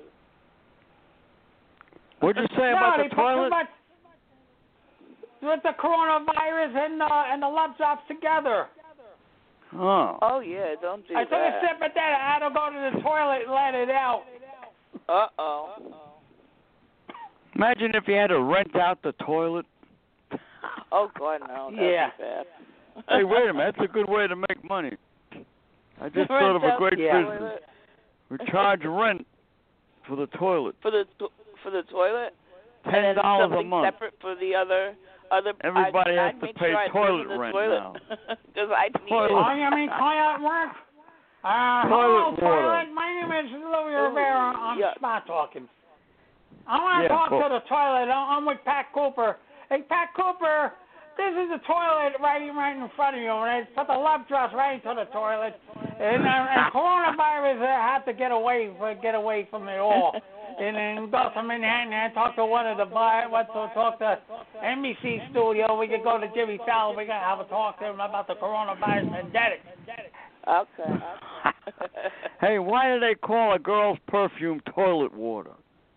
What'd you say no, about they the put toilet? too much with the coronavirus and uh, and the love drops together. Oh. Oh yeah, don't do I took that. a sip of that. I had to go to the toilet and let it out. Uh oh. Imagine if you had to rent out the toilet. Oh God, no. That'd Yeah. be bad. Hey, wait a minute. That's a good way to make money. I just thought of a Rent out great the Yeah. business. toilet. We charge rent for the toilet. For the to- for the toilet. Ten and then dollars a something month. separate for the other other. Everybody I'd, has I'd to make pay sure I'd toilet live in the rent toilet. now. Because I need Toilet- Oh, it. you mean toilet work? Uh, Toilet hello, water. toilet. My name is Louis Ooh, Rivera. I'm yeah. smart talking. I want to Yeah, talk cool. to the toilet. I'm I'm with Pat Cooper. Hey, Pat Cooper, this is the toilet right right in front of you. And they put the love drops right into the toilet. And, uh, and coronavirus uh, had to get away for, get away from it all. And then go to Manhattan and talk to one of the bar, what to talk to N B C studio. We could go to Jimmy Fallon. We could have a talk to him about the coronavirus pandemic. Okay. Hey, why do they call a girl's perfume toilet water?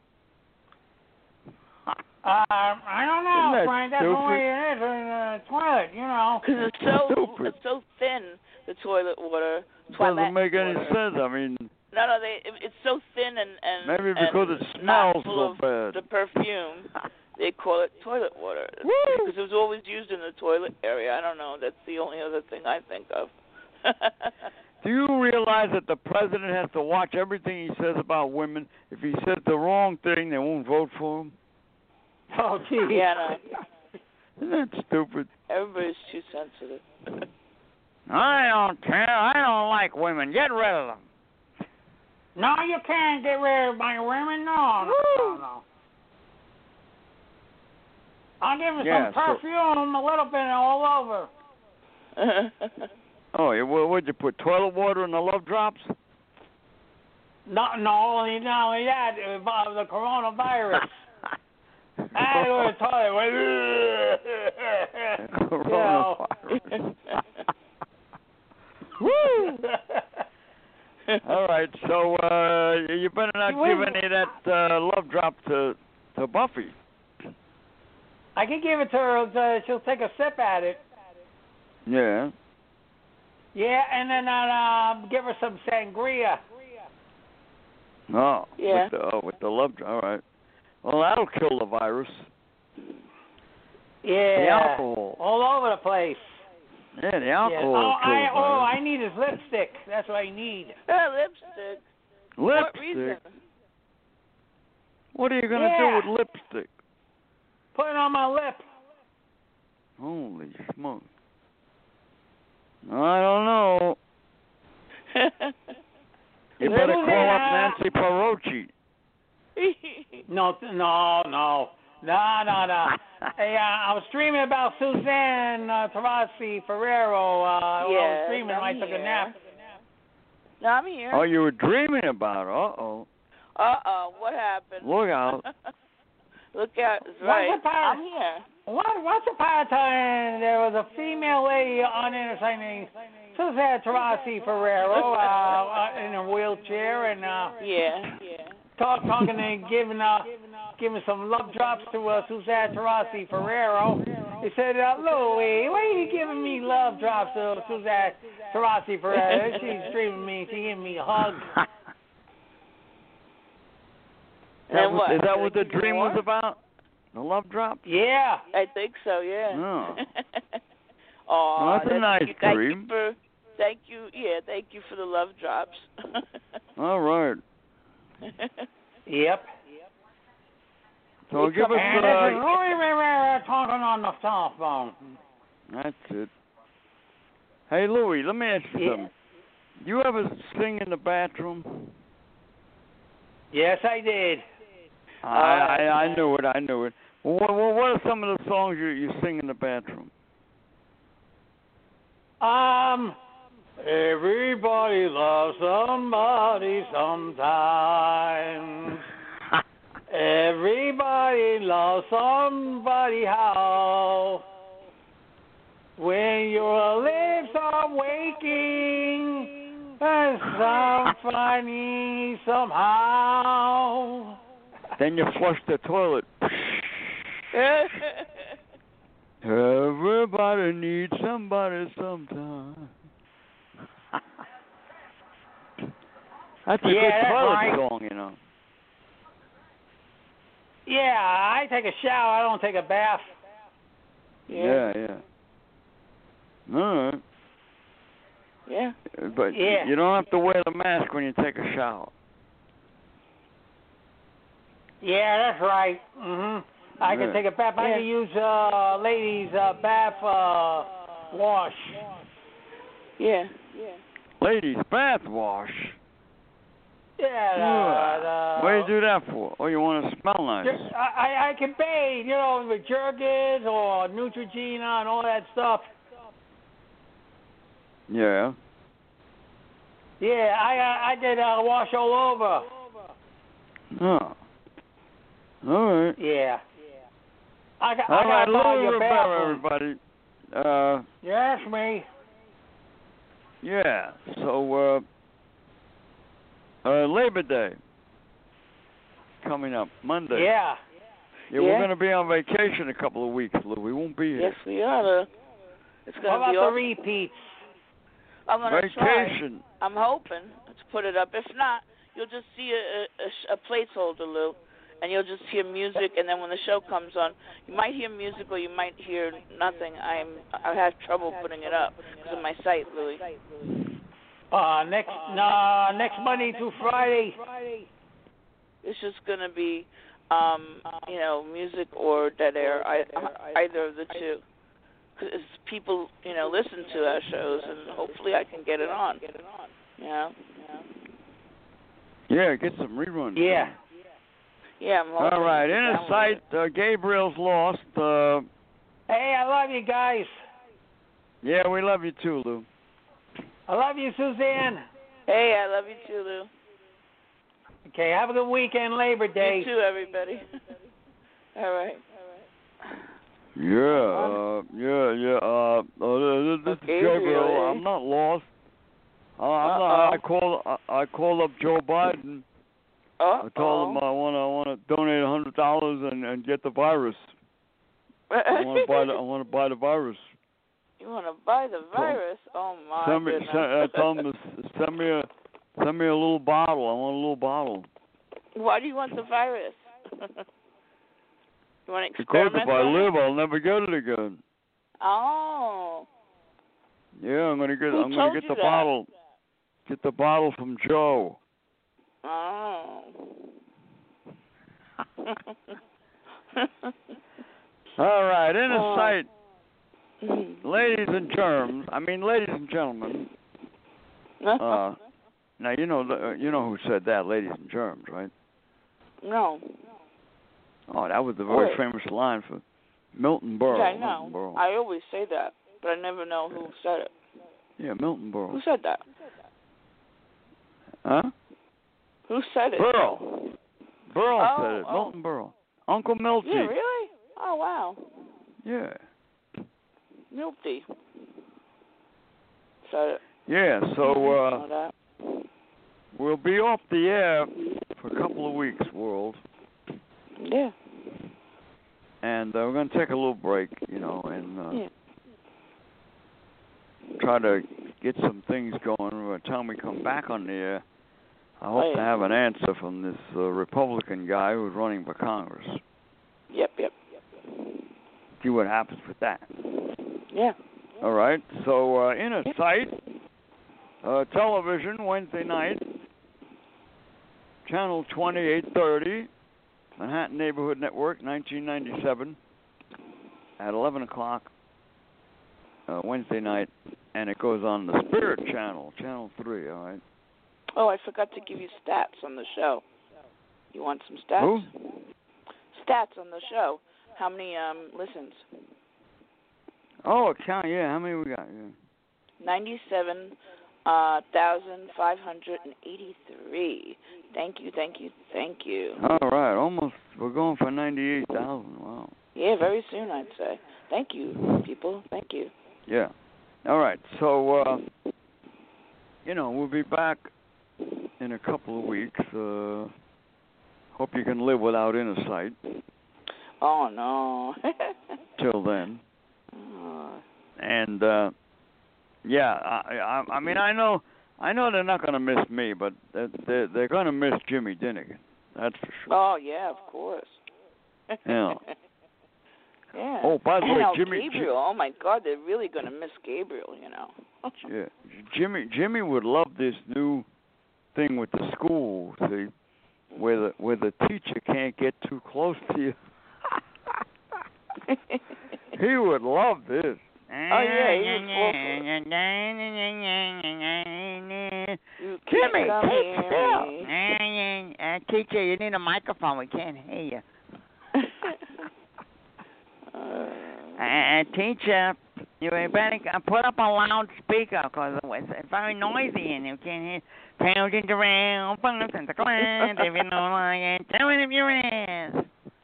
Uh, I don't know, Isn't that Frank. That's the stupid? way it is in the toilet, you know. Because it's so Stupid. it's so thin, the toilet water. Toilet Doesn't make any water. sense. I mean, No, no, they it, it's so thin and and maybe and because it not smells full so of bad. the perfume, they call it toilet water. Woo! Because it was always used in the toilet area. I don't know. That's the only other thing I think of. Do you realize that the president has to watch everything he says about women? If he says the wrong thing, they won't vote for him. Oh, gee. Yeah, no. Isn't that stupid? Everybody's too sensitive. I don't care. I don't like women. Get rid of them. No, you can't get rid of my women. No, no, no, no. I'll give you Yeah, some so- perfume, a little bit all over. Oh, yeah, well, what'd you put, toilet water in the love drops? No, no, only, not only that, uh, the coronavirus. I go to the toilet. Coronavirus. Woo! All right, so uh, you better not Wait. give any of that uh, love drop to to Buffy. I can give it to her. Uh, she'll take a sip at it. Yeah. Yeah, and then I'll uh, give her some sangria. Oh. Yeah. With the, oh, with the love drop. All right. Well, that'll kill the virus. Yeah. The alcohol. All over the place. Yeah, the Yeah. alcohol Oh, will kill I, the oh, virus. I need his lipstick. That's what I need. Uh, lipstick. What Lipstick? reason? What are you going to Yeah. do with lipstick? Put it on my lip. Holy smoke. I don't know. You better call up Nancy Perochi. No, no, no. No, no, no. Hey, uh, I was dreaming about Suzanne uh, Tarasi Ferrero. Uh, yes, I was dreaming I'm when I took here. a nap. No, I'm here. Oh, you were dreaming about her. Uh-oh. Uh-oh, what happened? Look out. Look out. Right. What's the I'm part? here. What, what's upon a time there was a female lady on Interstate named Suzanne Tarasi Ferrero uh, uh, in a wheelchair and uh, Yeah, yeah. talk, talking and giving uh, giving some love drops to uh, Suzanne Tarasi Ferrero. He said, uh, Louie, why are you giving me love drops to Suzanne Tarasi Ferrero? She's dreaming me. She gave me a hug. That And was, what? is that what the Like dream more? was about? The love drop? Yeah. I think so, yeah. Oh. Aw, Well, that's a nice you, thank dream. You for, thank you, yeah, thank you for the love drops. All right. Yep. So It's give us... And Uh, this is Louie Rivera talking on the telephone. that's it. Hey, Louie, let me ask you Yeah. something. You ever sing in the bathroom? Yes, I did. I, I I knew it. I knew it. What, what what are some of the songs you you sing in the bathroom? Um, everybody loves somebody sometimes. Everybody loves somebody how. When your lips are waking, and some funny somehow. Then you flush the toilet. Everybody needs somebody sometime. That's a Yeah, good that's toilet right. song, you know. Yeah, I take a shower. I don't take a bath. Yeah, yeah. All right. Yeah. But Yeah. you don't have to wear the mask when you take a shower. Yeah, that's right. Mhm. I Yeah. can take a bath. I Yeah. can use uh, ladies' uh, bath uh, wash. Yeah. Yeah. Ladies, bath wash. Yeah. Ugh. Uh, What do you do that for? Oh, you want to smell nice. Just, I, I I can bathe, you know, with Jergens or Neutrogena and all that stuff. Yeah. Yeah, I I, I did uh, wash all over. Oh. All right. Yeah. I, got- I All right, gotta buy Louie your Rivera, bathroom. everybody. Uh, Yes, me. yeah. So, uh, uh, Labor Day coming up Monday. Yeah. Yeah, Yeah. we're going to be on vacation a couple of weeks, Lou. We won't be here. Yes, we are. It's What going to about be the awesome. repeats? I'm going to try. Vacation. I'm hoping to put it up. If not, you'll just see a, a, a placeholder, Lou, and you'll just hear music. And then when the show comes on, you might hear music or you might hear nothing. I'm I have trouble putting it up because of my site, Louie. Uh, next nah, next Monday through Friday. It's just going to be, um, you know, music or dead air. I, either of the two. Because people, you know, listen to our shows, and hopefully I can get it on. You know? Yeah, get some reruns. Yeah. Yeah, I'm hoping. All right, to in a download sight, it. uh, Gabriel's lost. Uh, Hey, I love you guys. yeah, we love you too, Lou. I love you, Suzanne. Hey, I love you too, Lou. Okay, have a good weekend, Labor Day. You too, everybody. All right. Yeah, uh, yeah, yeah. Uh, uh, this is Okay, Gabriel. really? I'm not lost. Uh, I'm not, I Uh-oh. call. I, I called up Joe Biden. Oh. I told him I want to. I want to donate a hundred dollars and and get the virus. I want to buy the. I want to buy the virus. You want to buy the virus? Oh my Send me. goodness. Send, I told him to s- send me a. Send me a little bottle. I want a little bottle. Why do you want the virus? You want to Because experiment if I on it? live, I'll never get it again. Oh. Yeah, I'm gonna get. Who I'm told gonna get you the that? bottle. Get the bottle from Joe. Oh, All right, in a Oh. sight, ladies and germs. I mean, ladies and gentlemen. Uh, now you know the- you know who said that, ladies and germs, right? No. Oh, that was the very Wait. famous line for Milton Berle. Yeah, I Milton know. Berle. I always say that, but I never know who said it. Yeah, Milton Berle. Who said that? Huh? Who said it? Berle. Berle Oh, said it. oh. Milton Berle. Uncle Milty. Yeah, really? Oh, wow. Yeah. Milty. Said it. Yeah. So I didn't uh, know that. we'll be off the air for a couple of weeks, world, Yeah. and uh, we're going to take a little break, you know, and uh, Yeah. try to get some things going. By the time we come back on the air, I hope Oh, to yeah. have an answer from this uh, Republican guy who's running for Congress. Yep, yep. See what happens with that. Yeah. All right. So uh, in a sight, uh, television Wednesday night, channel twenty-eight thirty, Manhattan Neighborhood Network, nineteen ninety-seven, at eleven o'clock uh, Wednesday night, and it goes on the Spirit Channel, channel three. All right. Oh, I forgot to give you stats on the show. You want some stats? Who? Stats on the show. How many um listens? Oh, count. Yeah. How many we got? Yeah. Ninety-seven uh, thousand five hundred and eighty-three. Thank you, thank you, thank you. All right. Almost. We're going for ninety-eight thousand. Wow. Yeah, very soon, I'd say. Thank you, people. Thank you. Yeah. All right. So, uh, you know, we'll be back in a couple of weeks. Uh, hope you can live without Inner Sight Oh no. till then. Oh. And uh, yeah, I, I, I mean, I know, I know they're not going to miss me, but they're they're, they're going to miss Jimmy Dinnigan. That's for sure. Oh yeah, of course. Yeah. Yeah. Oh, by the and way, now Jimmy. Gabriel. Oh my God, they're really going to miss Gabriel. You know. Yeah, Jimmy. Jimmy would love this new thing with the school, see, where the where the teacher can't get too close to you. He would love this. Oh yeah, he would fall for it. Jimmy, Come keep here, still. me. Uh, teacher, you need a microphone. We can't hear you. Uh, teacher, you better put up a loudspeaker because it's very noisy and you can't hear. Pounding around, Santa Claus, if you know like it, tell it if you're in.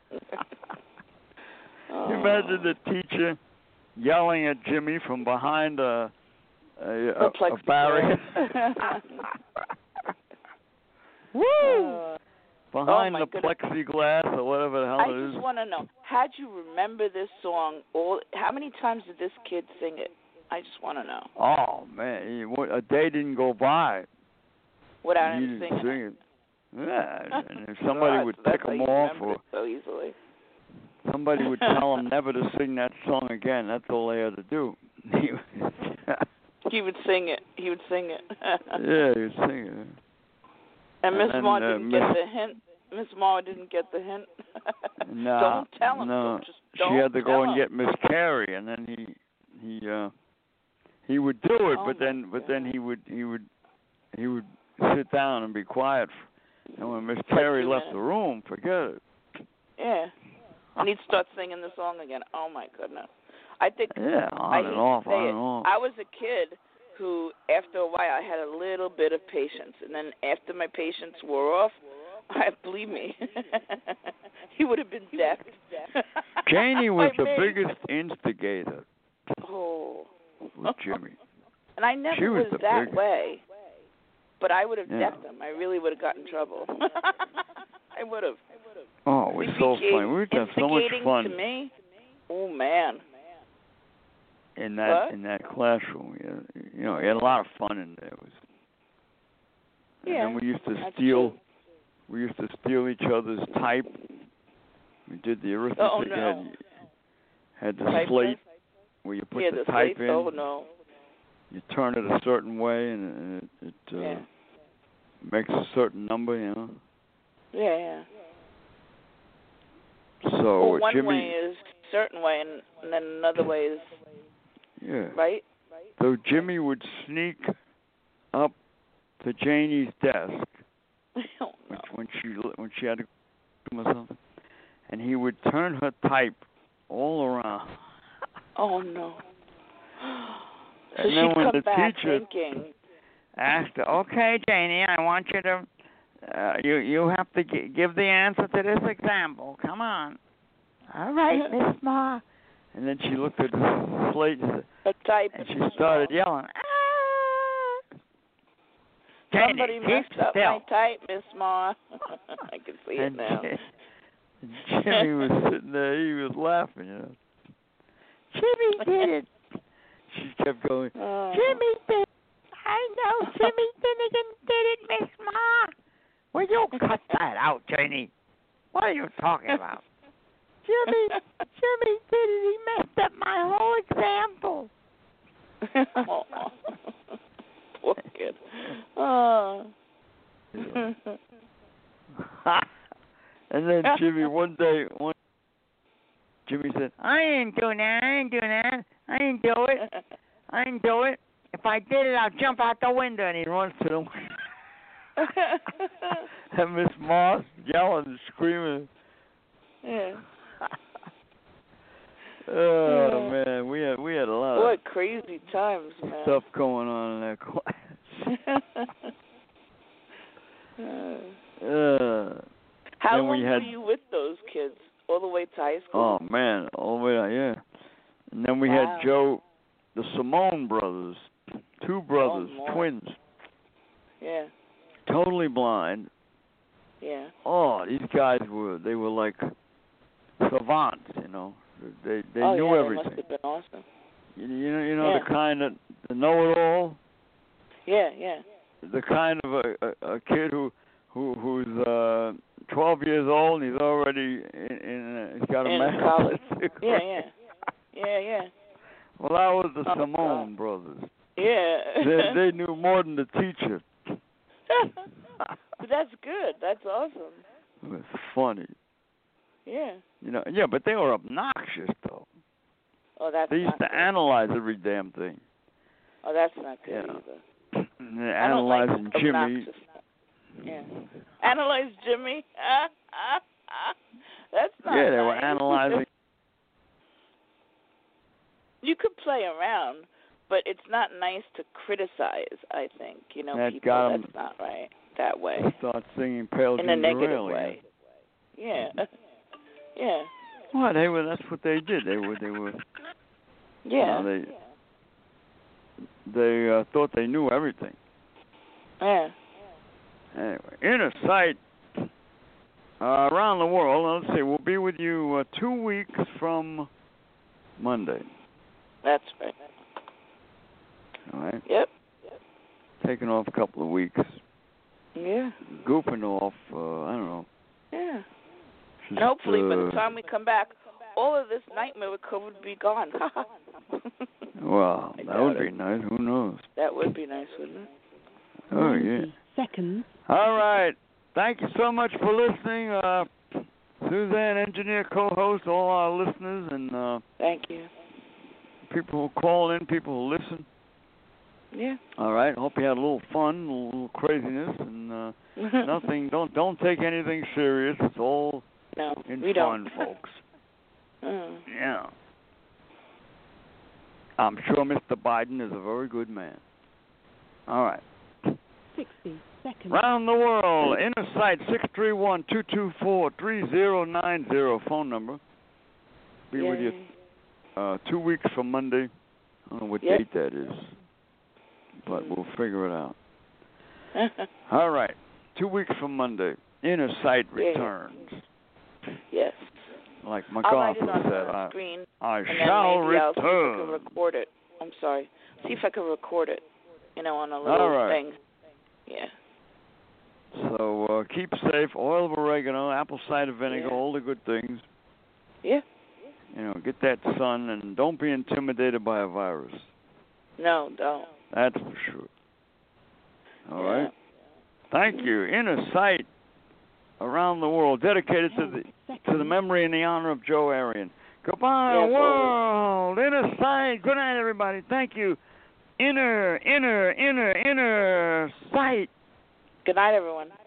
Can you imagine the teacher yelling at Jimmy from behind a a, a, a barrier? Woo! Behind oh the goodness. plexiglass or whatever the hell I it is. just want to know, how'd you remember this song? All how many times did this kid sing it? I just want to know. Oh man, he, what- a day didn't go by. Without he him didn't singing sing it. Yeah, and if somebody God, would so that's tick how him you off, remember or it so easily. somebody would tell him never to sing that song again. That's all they had to do. He would sing it. He would sing it. Yeah, he would sing it. And Miss And Ma then, uh, didn't Miss- get the hint. Miss Ma didn't get the hint. Nah, don't tell him. no. Just don't She had to go tell and him. get Miss Carey, and then he he uh he would do it, Oh but my then but God. then he would he would he would sit down and be quiet. And when Miss Like Carey two left minutes. the room, forget it. Yeah. And he'd start singing the song again. Oh my goodness. I think Yeah, I on hate and to off, say on it. and off. I was a kid who, after a while, I had a little bit of patience, and then after my patience wore off, I believe me, he would have been deaf. Janie was By the me. biggest instigator Oh. with Jimmy. And I never She was the that biggest. way, but I would have Yeah. deafed him. I really would have gotten in trouble. I would have. Oh, it was If he so gave funny. We would have so much instigating fun to me. Oh man. in that What? in that classroom. Yeah, you know, we had a lot of fun in there. It was. And Yeah, then we used to that's steal. true. We used to steal each other's type. We did the arithmetic. Oh, no. Had, had the Type slate test? where you put Yeah, the, the type slate? in. Oh no. You turn it a certain way, and it, it uh, Yeah. makes a certain number. You know. Yeah, yeah. So well, one Jimmy, way is a certain way, and, and then another way is yeah. right. So Jimmy would sneak up to Janie's desk Oh, no. when she when she had to go or something, and he would turn her type all around. Oh no. So And then she'd when come the back teacher thinking. Asked her, okay, Janie, I want you to, uh, you you have to g- give the answer to this example. Come on. All right, Miss Ma. And then she looked at the slate and, said, A type. and she started yelling. Ah! Janie, Somebody keep messed up still. my type, Miss Ma. I can see it And now. J- Jimmy was sitting there. He was laughing, you know. Jimmy did it. She kept going. Oh. Jimmy did it. I know Jimmy Finnegan did it, Miss Ma. Will you cut that out, Janie? What are you talking about? Jimmy, Jimmy did it. He messed up my whole example. Oh. Poor kid. Oh. And then Jimmy, one day, one Jimmy said, I ain't doing that. I ain't doing that. I ain't do it. I ain't do it. If I did it, I'll jump out the window. and he runs to the window. And Miss Moss yelling and screaming. Yeah. Oh Yeah. man, we had we had a lot What of crazy times, man. stuff going on in that class. Uh, uh, How then long we had, were you with those kids? All the way to high school? Oh man, all the way out, yeah. And then we Wow. had Joe, the Simone brothers, two brothers, Oh, Lord. twins, Yeah. totally blind. Yeah. Oh, these guys were they were like savants, you know. They they oh, knew yeah, everything. They must have been awesome. You, you know, you know Yeah. the kind that the know-it-all, Yeah, yeah. the kind of a, a, a kid who who who's uh twelve years old and he's already in, in uh, he's got a In master's college. degree. Yeah, yeah. Yeah, yeah. Well, that was the Oh, Simone brothers. Yeah. They, they knew more than the teacher. But that's good. That's awesome. It was funny. Yeah. You know, yeah, but they were obnoxious though. Oh, that's They used not to good. analyze every damn thing. Oh, that's not good Yeah. either. And they're I don't like analyzing Jimmy. obnoxious. Yeah. Analyze Jimmy. Ah, ah, ah. That's not Yeah, they nice. were analyzing. You could play around, but it's not nice to criticize, I think. You know, That people, got 'em that's not right that way. Start singing Pale In a Ginger negative Ale, way. Yeah. Yeah. Well, they were. That's what they did. They were. They were. Yeah. You know, they they uh, thought they knew everything. Yeah. Anyway, Inner Sight uh, around the world. Let's see. We'll be with you uh, two weeks from Monday. That's right. All right. Yep. Taking off a couple of weeks. Yeah. Goofing off. Uh, I don't know. Yeah. Just, And hopefully by the uh, time we come back, all of this nightmare with COVID would be gone. Well, I that doubt would be it. nice. Who knows? That would be nice, wouldn't it? Oh yeah. Seconds. All right. Thank you so much for listening, uh, Suzanne, engineer, co-host, all our listeners, and uh, Thank you. people who call in, people who listen. Yeah. All right. Hope you had a little fun, a little craziness, and uh, nothing. Don't don't take anything serious. It's all No, in we fun, don't. folks. Mm. Yeah. I'm sure Mister Biden is a very good man. All right. sixty seconds. Round the world, Inner Sight, six three one, two two four, three zero nine zero, phone number. Be with you uh, two weeks from Monday. I don't know what Yep. date that is, but we'll figure it out. All right. Two weeks from Monday, Inner Sight Yeah. returns. Yes. Like I'll write MacArthur it on said, the I, screen, I and then shall maybe I'll see if I can return. record it. I'm sorry. See if I can record it, you know, on a little All right. thing. Yeah. So uh, keep safe. Oil of oregano, apple cider vinegar, Yeah. all the good things. Yeah. You know, get that sun, and don't be intimidated by a virus. No, don't. That's for sure. All Yeah. right. Thank you. Inner Sight around the world, dedicated to the to the memory and the honor of Joe Arion. Goodbye, Yes, world. Inner sight. Good night, everybody. Thank you. Inner, inner, inner, inner sight. Good night, everyone.